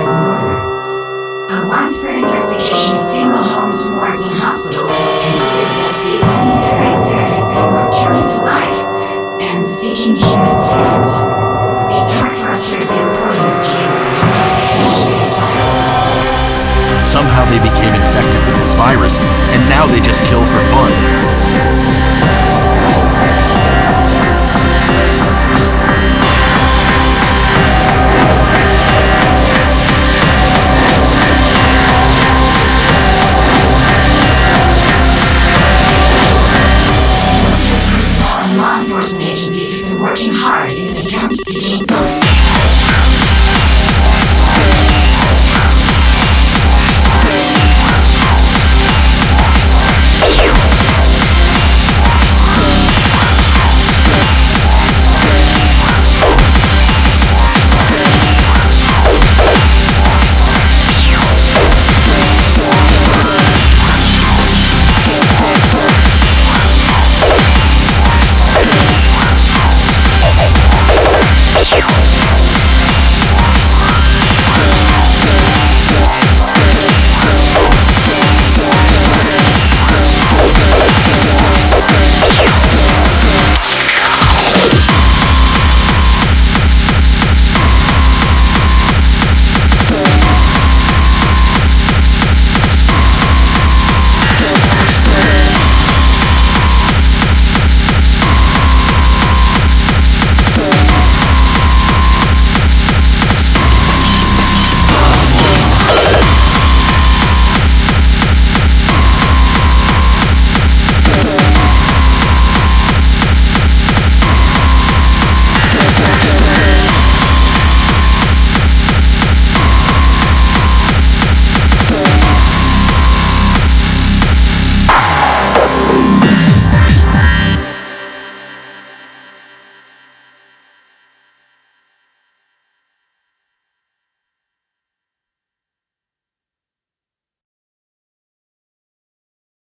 of murder. A widespread investigation of funeral homes, morgues, and hospitals has concluded that the unidentified thing returning to life and seeking human victims. It's hard for us here to be reporting this to you, but it's essentially a fact. Somehow they became infected with this virus, and now they just kill for fun.